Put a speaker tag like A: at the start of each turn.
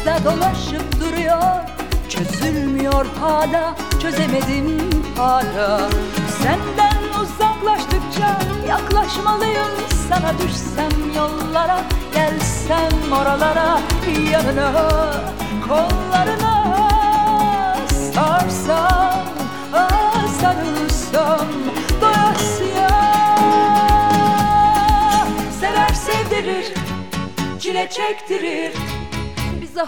A: kafamda dolaşıp duruyor. Çözülmüyor hala, çözemedim hala. Senden uzaklaştıkça yaklaşmalıyım sana. Düşsem yollara, gelsem oralara, yanına, kollarına sarsam, sarılsam doyasıya. Sever sevdirir, çile çektirir,